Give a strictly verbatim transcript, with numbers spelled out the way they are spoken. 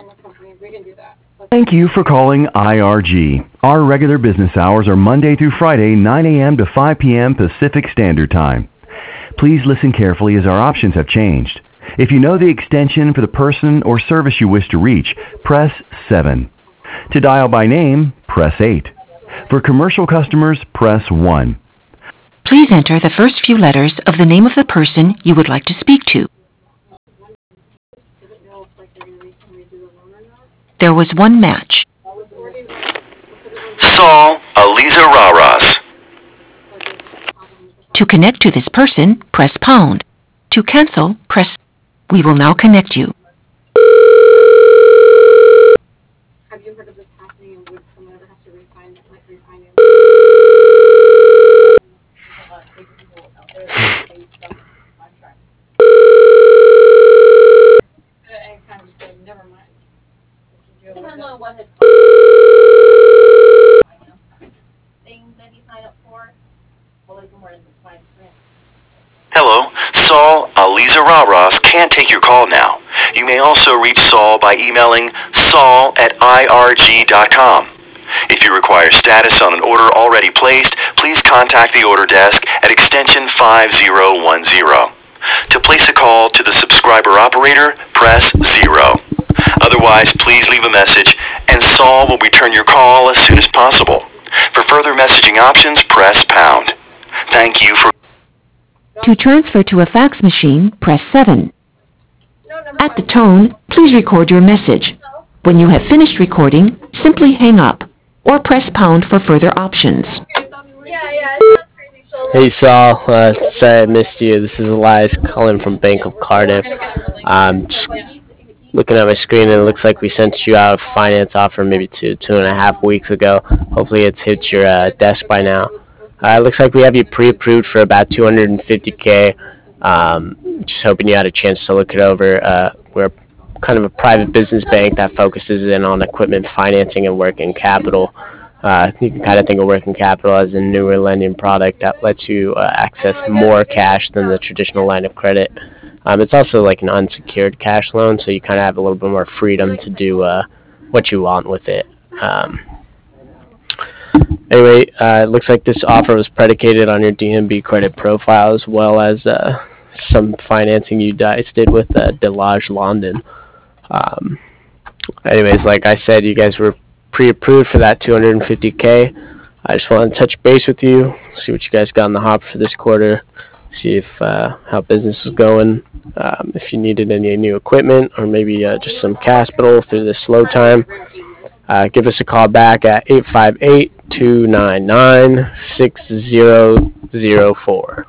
Thank you for calling I R G. Our regular business hours are Monday through Friday, nine a.m. to five p.m. Pacific Standard Time. Please listen carefully as our options have changed. If you know the extension for the person or service you wish to reach, press seven. To dial by name, press eight. For commercial customers, press one. Please enter the first few letters of the name of the person you would like to speak to. There was one match. Saul Aliza Raras. To connect to this person, press pound. To cancel, press. We will now connect you. Have you heard of this happening and would someone ever have to refinance, like refinance? There's a lot of big people out there that they stuck contracts. And kind of just say, never mind. Depends on what his thing that he signed up for. Well, like more than five grand. Hello, Saul Aliza Raras can't take your call now. You may also reach Saul by emailing saul at I R G dot com. If you require status on an order already placed, please contact the order desk at extension five zero one zero. To place a call to the subscriber operator, press zero. Otherwise, please leave a message and Saul will return your call as soon as possible. For further messaging options, press pound. Thank you for... To transfer to a fax machine, press seven. At the tone, please record your message. When you have finished recording, simply hang up or press pound for further options. Yeah, yeah, it sounds crazy. So, Hey Saul, uh, sorry I missed you. This is Elias calling from Bank of Cardiff. Um, just looking at my screen and it looks like we sent you out a finance offer maybe two, two and a half weeks ago. Hopefully it's hit your uh, desk by now. Uh, it looks like we have you pre-approved for about two hundred fifty K. Um, just hoping you had a chance to look it over. Uh, we're kind of a private business bank that focuses in on equipment financing and working capital. Uh, you can kind of think of working capital as a newer lending product that lets you uh, access more cash than the traditional line of credit. Um, it's also like an unsecured cash loan, so you kind of have a little bit more freedom to do uh, what you want with it. Um, anyway, uh, it looks like this offer was predicated on your D N B credit profile as well as uh, some financing you guys did with uh, Delage London. Um, anyways, like I said, you guys were pre-approved for that two hundred fifty K. I just want to touch base with you, see what you guys got in the hopper for this quarter, see if uh, how business is going, um, if you needed any new equipment or maybe uh, just some capital through this slow time. Uh, give us a call back at eight five eight, two nine nine, six zero zero four.